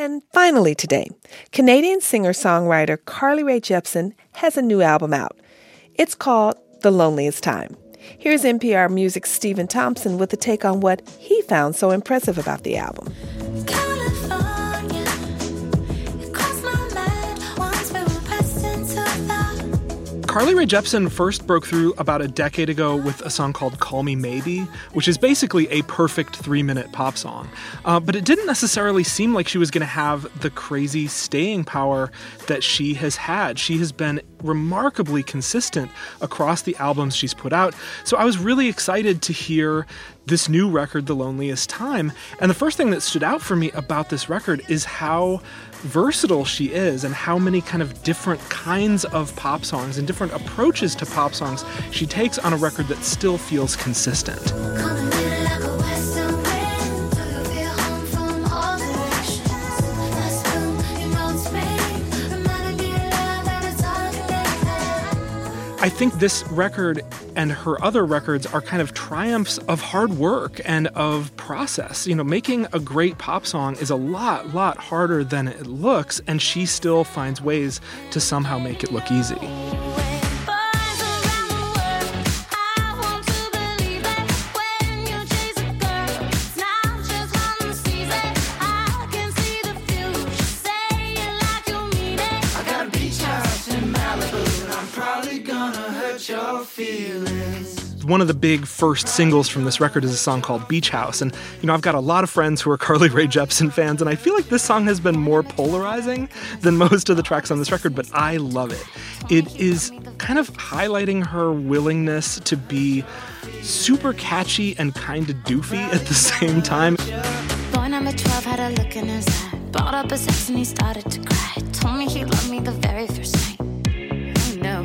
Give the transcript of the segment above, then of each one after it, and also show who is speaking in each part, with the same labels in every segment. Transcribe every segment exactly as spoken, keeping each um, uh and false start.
Speaker 1: And finally today, Canadian singer-songwriter Carly Rae Jepsen has a new album out. It's called The Loneliest Time. Here's N P R Music's Stephen Thompson with a take on what he found so impressive about the album.
Speaker 2: Carly Rae Jepsen first broke through about a decade ago with a song called Call Me Maybe, which is basically a perfect three-minute pop song. Uh, but it didn't necessarily seem like she was going to have the crazy staying power that she has had. She has been remarkably consistent across the albums she's put out. So I was really excited to hear this new record, The Loneliest Time. And the first thing that stood out for me about this record is how versatile she is and how many kind of different kinds of pop songs and different approaches to pop songs she takes on a record that still feels consistent. I think this record and her other records are kind of triumphs of hard work and of process. You know, making a great pop song is a lot, lot harder than it looks, and she still finds ways to somehow make it look easy. One of the big first singles from this record is a song called Beach House. And, you know, I've got a lot of friends who are Carly Rae Jepsen fans, and I feel like this song has been more polarizing than most of the tracks on this record, but I love it. It is kind of highlighting her willingness to be super catchy and kind of doofy at the same time.
Speaker 3: Boy number twelve had a look in his eye, brought up his ex and he started to cry. Told me he loved me the very first night. Oh no.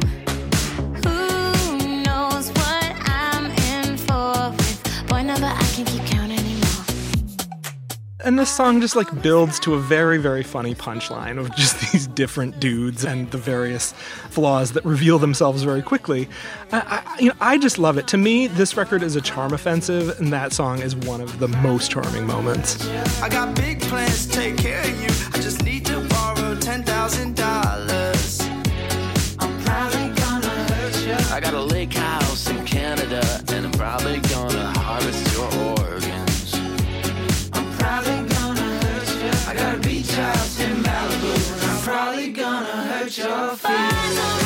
Speaker 2: And this song just like builds to a very, very funny punchline of just these different dudes and the various flaws that reveal themselves very quickly. I, I, you know, I just love it. To me, this record is a charm offensive, and that song is one of the most charming moments.
Speaker 4: I got big plans to take care of you. I just need to borrow ten thousand dollars. I'm probably gonna hurt you. I got a lake house in Canada, and I'm probably gonna harvest your organs. I'm probably gonna hurt you. I got a beach house in Malibu, and I'm probably gonna hurt your feelings.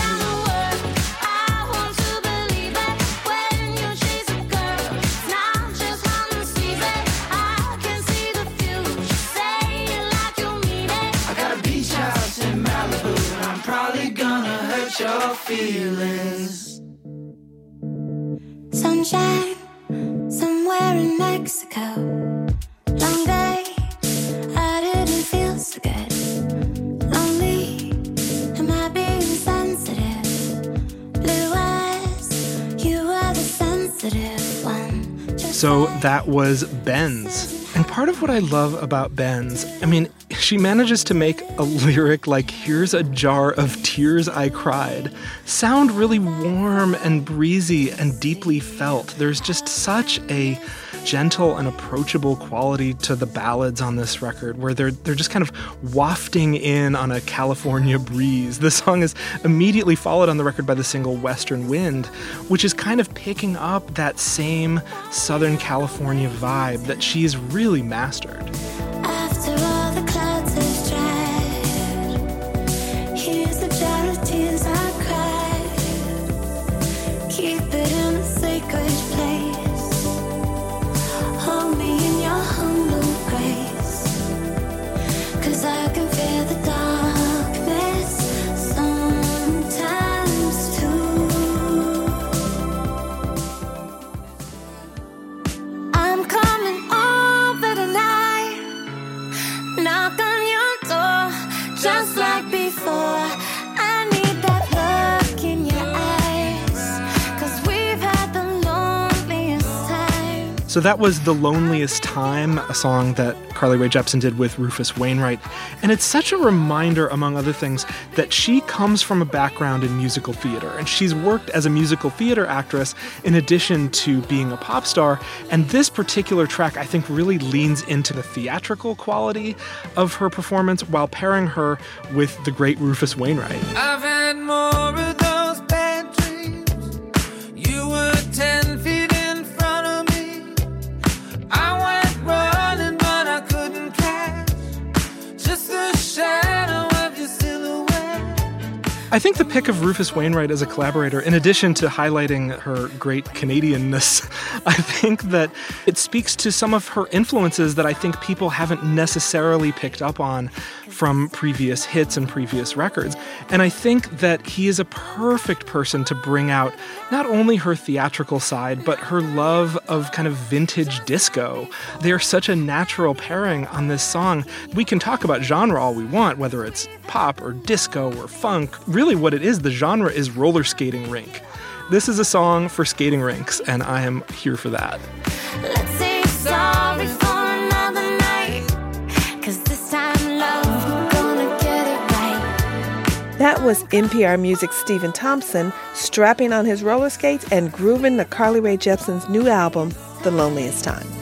Speaker 4: Your feelings.
Speaker 3: Sunshine somewhere in Mexico. Long day, I didn't feel so good. Lonely, am I being sensitive? Blue eyes, you are the sensitive one. Just
Speaker 2: so that was Benz. And part of what I love about Benz, I mean, she manages to make a lyric like, "Here's a jar of tears I cried," sound really warm and breezy and deeply felt. There's just such a gentle and approachable quality to the ballads on this record, where they're they're just kind of wafting in on a California breeze. The song is immediately followed on the record by the single Western Wind, which is kind of picking up that same Southern California vibe that she's really mastered.
Speaker 3: After all the clouds have dried, here's a jar of tears I cried. Keep it in a sacred place. Hold me in your humble grace. 'Cause I can feel the darkness sometimes too. I'm coming over tonight. Knock on your door, just like before. I need that look in your eyes, 'cause we've had the loneliest time.
Speaker 2: So that was The Loneliest Time, a song that Carly Rae Jepsen did with Rufus Wainwright. And it's such a reminder, among other things, that she comes from a background in musical theater. And she's worked as a musical theater actress in addition to being a pop star. And this particular track, I think, really leans into the theatrical quality of her performance while pairing her with the great Rufus Wainwright.
Speaker 4: I've had more of those bad dreams. You were ten feet in front of me. I went running, but I couldn't catch just the shadow of your silhouette.
Speaker 2: I think the pick of Rufus Wainwright as a collaborator, in addition to highlighting her great Canadianness, I think that it speaks to some of her influences that I think people haven't necessarily picked up on from previous hits and previous records. And I think that he is a perfect person to bring out not only her theatrical side, but her love of kind of vintage disco. They are such a natural pairing on this song. We can talk about genre all we want, whether it's pop or disco or funk. Really what it is, the genre is roller skating rink. This is a song for skating rinks, and I am here for that.
Speaker 3: Let's say sorry for another night, 'cause this time, love, we're gonna get it right.
Speaker 1: That was N P R Music's Stephen Thompson strapping on his roller skates and grooving to Carly Rae Jepsen's new album, The Loneliest Time.